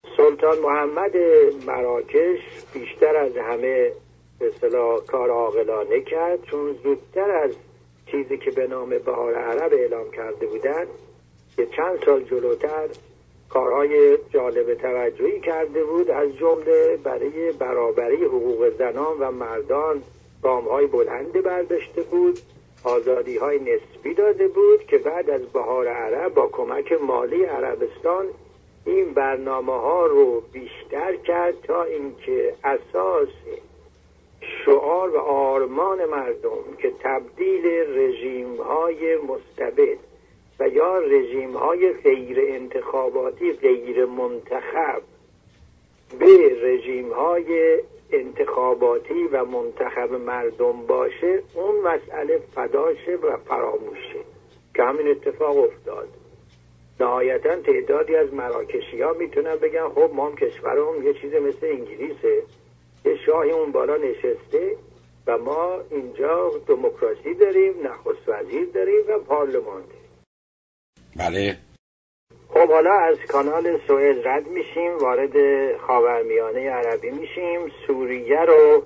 سلطان محمد مراکش بیشتر از همه به اصطلاح کار عاقلانه کرد، چون زودتر از چیزی که به نام بهار عرب اعلام کرده بودند که چند سال جلوتر کارهای جالب توجهی کرده بود. از جمله برای برابری حقوق زنان و مردان گام‌های بلند برداشته بود، آزادی‌های نسبی داده بود که بعد از بهار عرب با کمک مالی عربستان این برنامه‌ها رو بیشتر کرد تا اینکه اساس شعار و آرمان مردم که تبدیل رژیم‌های مستبد و یا رژیم‌های غیر انتخاباتی غیر منتخب به رژیم‌های انتخاباتی و منتخب مردم باشه، اون مسئله فداشه و فراموشه که همین اتفاق افتاد. نهایتاً تعدادی از مراکشی‌ها میتونن بگن خب ما هم کشورمون یه چیز مثل انگلیسه، یه شاهی اون بالا نشسته و ما اینجا دموکراسی داریم، نخست وزیر داریم و پارلمان داریم. بله. خب حالا از کانال سوئز رد میشیم، وارد خاورمیانه عربی میشیم. سوریه رو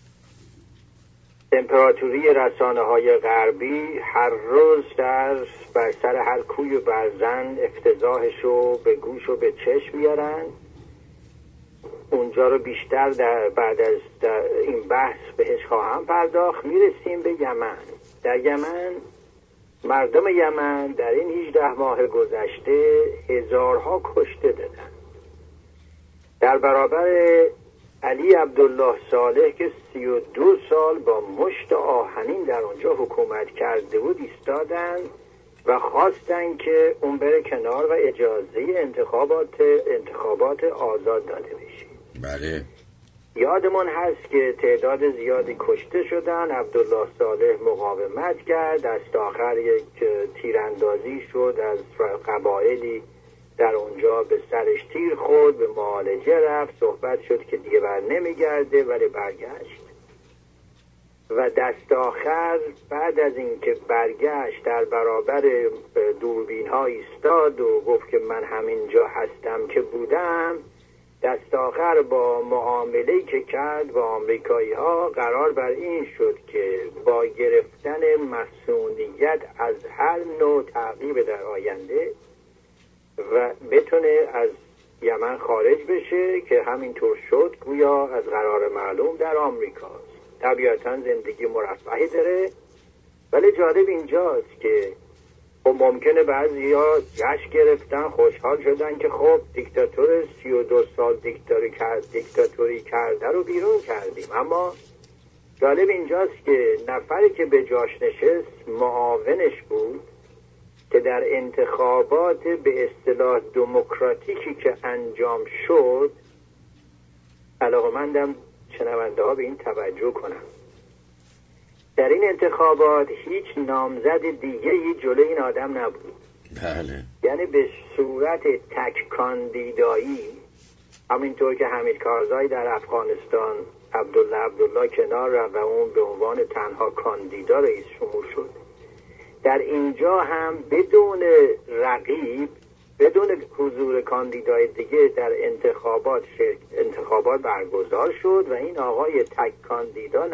امپراتوری رسانه‌های غربی هر روز بر سر هر کوی و برزن افتضاحش رو به گوش و به چشم میارن. اونجا رو بیشتر بعد از این بحث بهش خواهم پرداخت. میرسیم به یمن. در یمن مردم یمن در این 18 ماه گذشته هزارها کشته دادن. در برابر علی عبدالله صالح که 32 سال با مشت آهنین در اونجا حکومت کرده بود ایستادن و خواستن که اون بره کنار و اجازه انتخابات آزاد داده بشه. بله. یادمون هست که تعداد زیادی کشته شدن. عبدالله صالح مقاومت کرد، دست آخر یک تیراندازی شد از قبایلی در اونجا، به سرش تیر خورد، به معالجه رفت، صحبت شد که دیگه بر نمیگرده ولی برگشت و دست آخر بعد از اینکه برگشت در برابر دوربین ها ایستاد و گفت که من همینجا هستم که بودم. دست آخر با معامله‌ای که کرد با آمریکایی ها قرار بر این شد که با گرفتن مسئولیت از هر نوع تعقیب در آینده و بتونه از یمن خارج بشه که همینطور شد. گویا از قرار معلوم در آمریکاست. طبیعتا زندگی مرفهی داره، ولی جالب اینجاست که خب ممکنه بعضیا جشن گرفتن، خوشحال شدن که خب دیکتاتور 32 سال دیکتاتوری کرده رو بیرون کردیم. اما جالب اینجاست که نفری که به جاش نشست معاونش بود که در انتخابات به اصطلاح دموکراتیکی که انجام شد، علاقمندم شنونده ها به این توجه کنم، در این انتخابات هیچ نامزد دیگه‌ای جلوی این آدم نبود. بله. یعنی به صورت تک کاندیدایی، همینطور که حمید کارزای در افغانستان عبدالله کنار رفت و اون به عنوان تنها کاندیدا رئیس جمهور شد، در اینجا هم بدون رقیب، بدون حضور کاندیدای دیگه در انتخابات برگزار شد و این آقای تک کاندیدا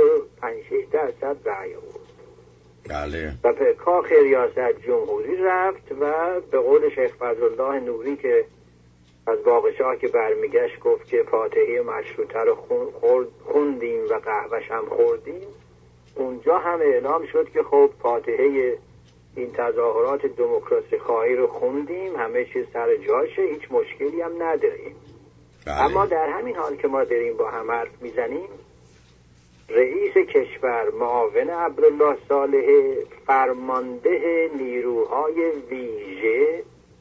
95-6% رأی آورد. بله. و به کاخ ریاست جمهوری رفت و به قول شیخ فضلالله نوری که از باغشاه که برمیگشت گفت که فاتحه مشروطه رو خوندیم و قهوه‌ش هم خوردیم. اونجا هم اعلام شد که خب فاتحه این تظاهرات دموکراسی خواهی رو خوندیم، همه چیز سر جاشه، هیچ مشکلی هم نداریم. بله. اما در همین حال که ما داریم با هم حرف میزنیم، رئیس کشور معاون عبدالله صالح، فرمانده نیروهای ویژه،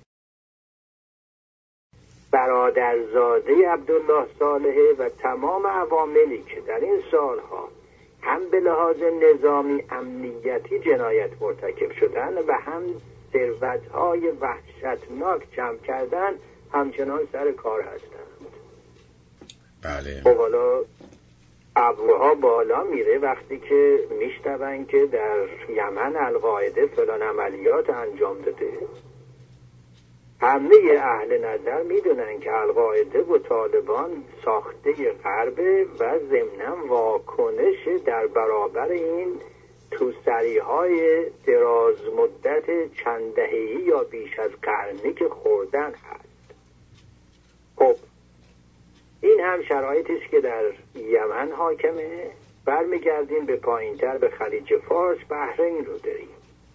برادرزاده عبدالله صالح و تمام عواملی که در این سالها هم به لحاظ نظامی امنیتی جنایت مرتکب شدن و هم ثروت‌های وحشتناک جمع کردن، همچنان سر کار هستند. بله. خب حالا ابروها بالا میره وقتی که میشنون که در یمن القاعده فلان عملیات انجام داده. همه اهل نظر میدونن که القاعده و طالبان ساخته غربه و ضمناً واکنش در برابر این توسری‌های دراز مدت چند دهه‌ای یا بیش از قرنی که خوردن هست. خب این هم شرایطی است که در یمن حاکمه. برمیگردیم به پایینتر به خلیج فارس، بحرین رو داریم.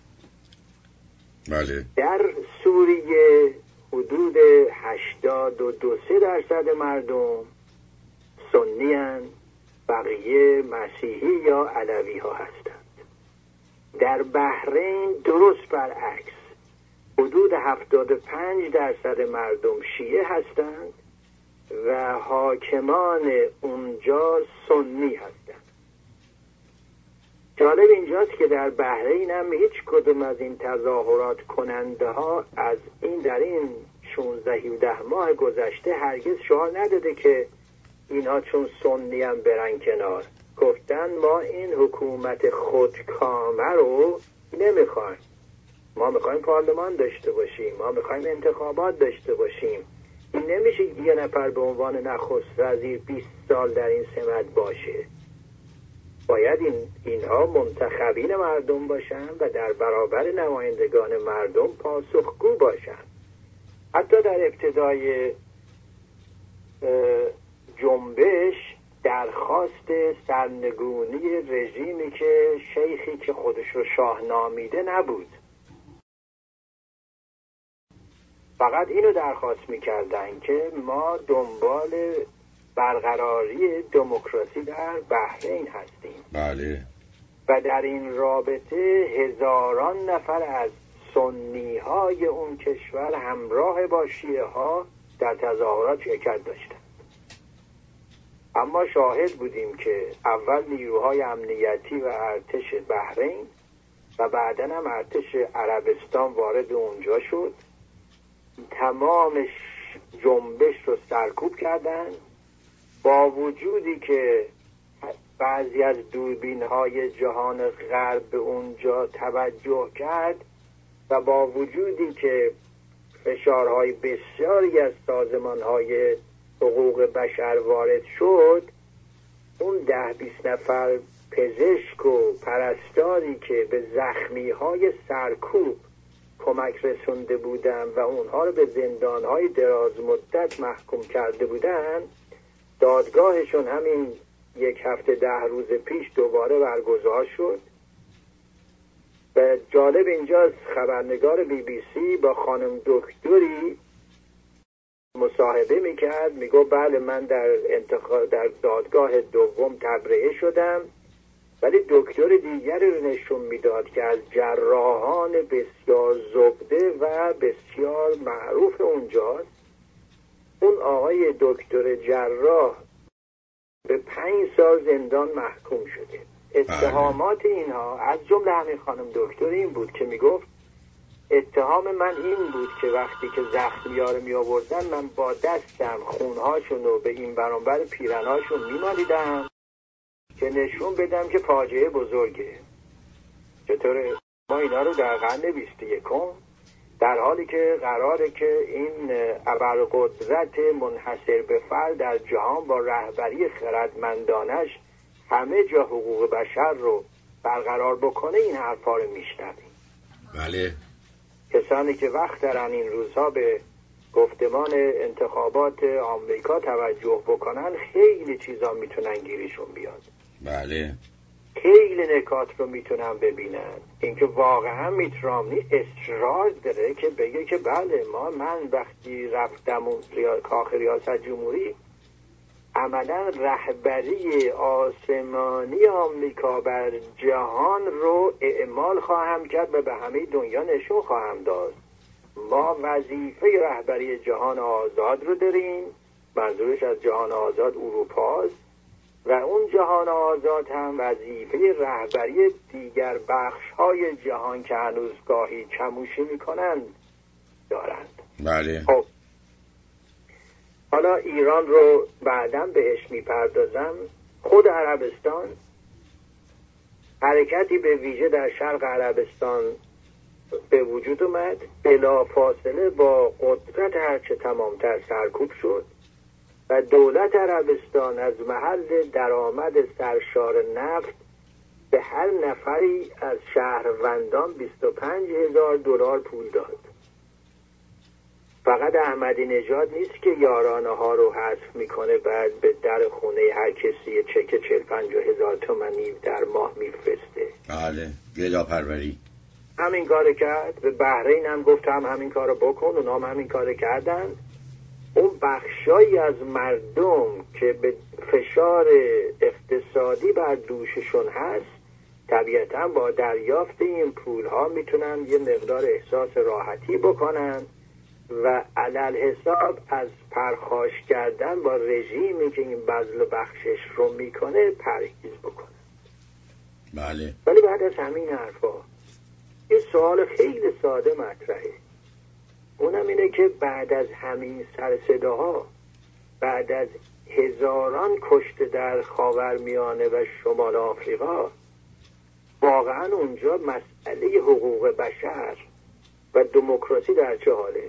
بله. در سوریه حدود 82% مردم سنی هستند، بقیه مسیحی یا علوی ها هستند. در بحرین درست برعکس، حدود 75% مردم شیعه هستند و حاکمان اونجا سنی هستند. جالب اینجاست که در بحرین هم هیچ کدوم از این تظاهرات کننده ها از این در این 16-17 ماه گذشته هرگز شعار نداده که اینها چون سنی هم برن کنار. گفتن ما این حکومت خودکامه رو نمیخوایم، ما میخوایم پارلمان داشته باشیم، ما میخوایم انتخابات داشته باشیم. این نمیشه یه نفر به عنوان نخست وزیر 20 سال در این سمت باشه. باید اینها منتخبین مردم باشن و در برابر نمایندگان مردم پاسخگو باشن. حتی در ابتدای جنبش درخواست سرنگونی رژیمی که شیخی که خودش رو شاه نامیده نبود، فقط اینو درخواست میکردن که ما دنبال برقراری دموکراسی در بحرین هستیم. بله. و در این رابطه هزاران نفر از سنی های اون کشور همراه با شیعه ها در تظاهرات شرکت داشتند. اما شاهد بودیم که اول نیروهای امنیتی و ارتش بحرین و بعداً هم ارتش عربستان وارد اونجا شد، تمام جنبش رو سرکوب کردند، با وجودی که بعضی از دوربین‌های جهان غرب به اونجا توجه کرد و با وجودی که فشارهای بسیاری از سازمان‌های حقوق بشر وارد شد، اون 10-20 نفر پزشک و پرستاری که به زخمی‌های سرکوب کمک رسونده بودن و اونها رو به زندان‌های دراز مدت محکوم کرده بودن، دادگاهشون همین 1 هفته 10 روز پیش دوباره برگزار شد. و جالب اینجاست خبرنگار BBC با خانم دکتری مصاحبه میکرد، میگو بله من در دادگاه دوم تبرئه شدم، ولی دکتر دیگری رو نشون میداد که از جراحان بسیار زبده و بسیار معروف اونجاست. اون آقای دکتر جراح به 5 سال زندان محکوم شده. اتهامات اینها از جمله همین خانم دکتر این بود که میگفت اتهام من این بود که وقتی که زخمی‌ها رو میآوردن من با دستم خونهاشون رو به این برانبر پیرنهاشون میمالیدم که نشون بدم که فاجعه بزرگه. چطوره ما اینا رو در قرن 21 در حالی که قراره که این ابرقدرت منحصر به فرد در جهان با رهبری خردمندانش همه جا حقوق بشر رو برقرار بکنه، این حرفا رو میشنویم. بله. کسانی که وقت دارن این روزها به گفتمان انتخابات آمریکا توجه بکنن خیلی چیزا میتونن گیرشون بیاد. بله. خیلی نکات رو میتونن ببینن. اینکه واقعا میت رامنی اصرار داره که بگه که بله من وقتی رفتم کاخ ریاست جمهوری عملا رهبری آسمانی آمریکا بر جهان رو اعمال خواهم کرد و به همه دنیا نشون خواهم داد. ما وظیفه رهبری جهان آزاد رو داریم، منظورش از جهان آزاد اروپاست، و اون جهان آزاد هم وظیفه رهبری دیگر بخش‌های جهان که هنوز گاهی کموشی میکنند دارند. بله. خب حالا ایران رو بعداً بهش میپردازم. خود عربستان حرکتی به ویژه در شرق عربستان به وجود اومد، بلافاصله با قدرت هرچه تمامتر سرکوب شد و دولت عربستان از محل درآمد سرشار نفت به هر نفری از شهروندان 25,000 دلار پول داد. فقط احمدی نژاد نیست که یارانه ها رو حذف میکنه بعد به در خونه هر کسی چک 40-50 هزار تومانی در ماه میفرسته. بله، گداپروری. همین کار کرد. به بحرین هم گفت همین کار رو بکن، اونا هم همین کار کردن. اون بخشایی از مردم که به فشار اقتصادی بر دوششون هست طبیعتا با دریافت این پولها میتونن یه مقدار احساس راحتی بکنن و علل حساب از پرخاش کردن با رژیمی که این بذل و بخشش رو میکنه پرهیز بکنن. بله. ولی بعد از همین حرفا یه سوال خیلی ساده مطرحه، اونم اینه که بعد از همین سر صداها، بعد از هزاران کشته در خاورمیانه و شمال آفریقا، واقعا اونجا مسئله حقوق بشر و دموکراسی در چه حاله؟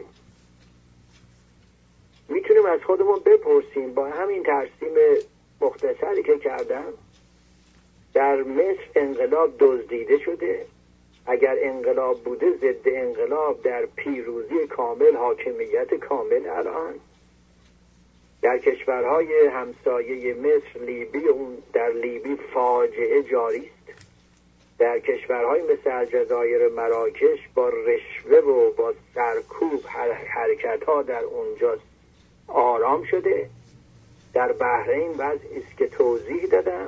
میتونیم از خودمون بپرسیم با همین ترسیم مختصری که کردم. در مصر انقلاب دزدیده شده، اگر انقلاب بوده ضد انقلاب در پیروزی کامل، حاکمیت کامل. الان در کشورهای همسایه مصر، لیبی، اون در لیبی فاجعه جاری است. در کشورهای مثل الجزایر، مراکش با رشوه و با سرکوب حرکت ها در اونجا آرام شده. در بحرین وضعی است که توضیح دادم.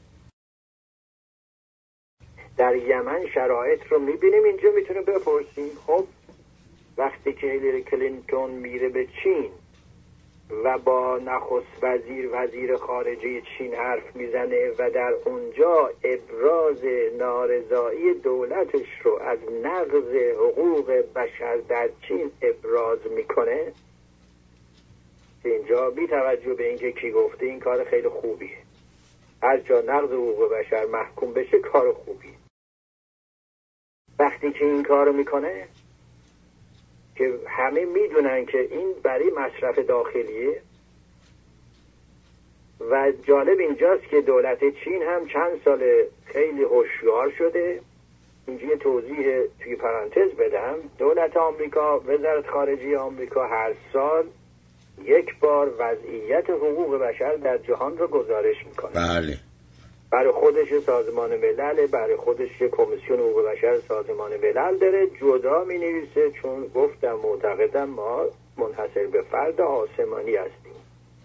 در یمن شرایط رو میبینیم. اینجا میتونیم بپرسیم خب وقتی که هیلاری کلینتون میره به چین و با نخست وزیر خارجه چین حرف میزنه و در اونجا ابراز نارضایی دولتش رو از نقض حقوق بشر در چین ابراز میکنه، اینجا بی توجه به اینکه کی گفته این کار خیلی خوبیه. هر جا نقض حقوق بشر محکوم بشه کار خوبیه. وقتی که این کارو میکنه که همه میدونن که این برای مصرف داخلیه و جالب اینجاست که دولت چین هم چند سال خیلی هوشیار شده. اینجا یه توضیح توی پرانتز بدم. دولت آمریکا، وزارت خارجه آمریکا هر سال یک بار وضعیت حقوق بشر در جهان رو گزارش میکنه. بله. برای خودش سازمان ملل، برای خودش کمیسیون حقوق بشر سازمان ملل داره، جدا می نویسه، چون گفتم معتقدم ما منحصر به فرد آسمانی هستیم.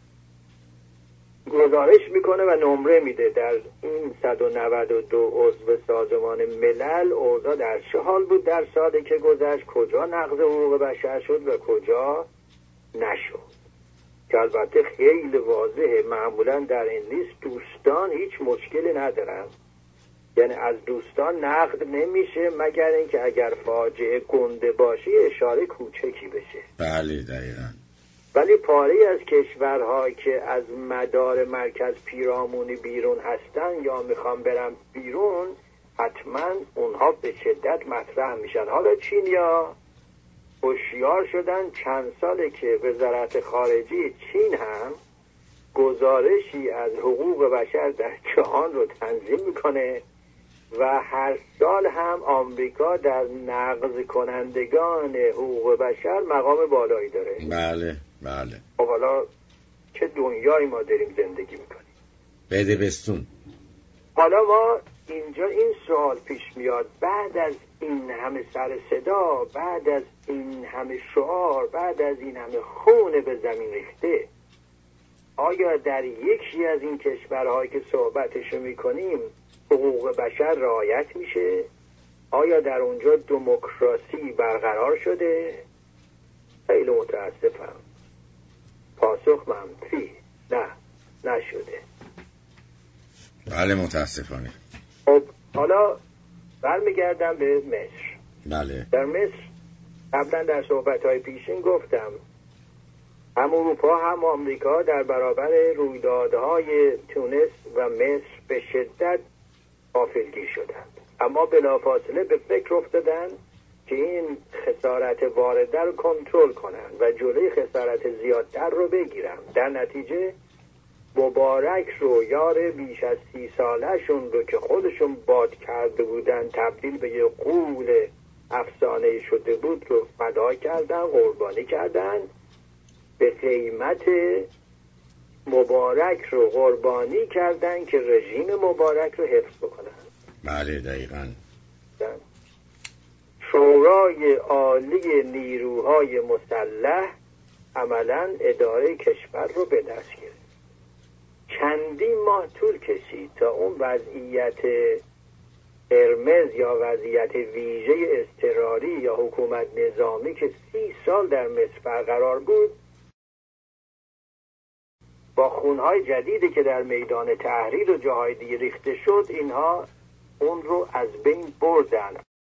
گزارش میکنه و نمره میده در این 192 عضو سازمان ملل اوضاع در چه حال بود در سالی که گذشت، کجا نقض حقوق بشر شد و کجا نشد. که البته خیلی واضحه. معمولا در این لیست دوستان هیچ مشکلی ندارن، یعنی از دوستان نقد نمیشه مگر اینکه اگر فاجعه گنده باشه اشاره کوچکی بشه. بله دقیقاً. ولی پاره از کشورهایی که از مدار مرکز پیرامونی بیرون هستن یا میخوان برن بیرون، حتما اونها به شدت مطرح میشن. حالا چینیا هوشیار شدن، چند ساله که وزارت خارجه چین هم گزارشی از حقوق بشر در جهان رو تنظیم میکنه و هر سال هم آمریکا در نقض کنندگان حقوق بشر مقام بالایی داره. بله بله. خب حالا چه دنیایی ما داریم زندگی میکنیم. بده بستون. حالا ما اینجا این سوال پیش میاد، بعد از این همه سر صدا، بعد از این همه شعار، بعد از این همه خون به زمین ریخته، آیا در یکی از این کشورهایی که صحبتشو میکنیم حقوق بشر رعایت میشه؟ آیا در اونجا دموکراسی برقرار شده؟ خیلی متاسفم. پاسخ منفی. نه، نشده. بله متاسفانه. خب حالا برمیگردم به مصر. بله. در مصر قبلا در صحبت‌های پیشین گفتم هم اروپا هم آمریکا در برابر رویدادهای تونس و مصر به شدت غافلگیر شدند، اما بلافاصله به فکر افتادند که این خسارت وارده رو کنترل کنن و جلوی خسارت زیادتر رو بگیرن. در نتیجه مبارک رو، یار بیش از 30 سالشون رو که خودشون باد کرده بودن، تبدیل به یه غول افسانه شده بود رو فدا کردن، قربانی کردن. به قیمت مبارک رو قربانی کردن که رژیم مبارک رو حفظ بکنن. بله دقیقاً. شورای عالی نیروهای مسلح عملاً اداره کشور رو به دست گرفت. چندین ماه طول کشید تا اون وضعیت قرمز یا وضعیت ویژه اضطراری یا حکومت نظامی که 30 سال در مصر برقرار بود، با خونهای جدیدی که در میدان تحریر و جاهای دیگه ریخته شد، اینها اون رو از بین بردن.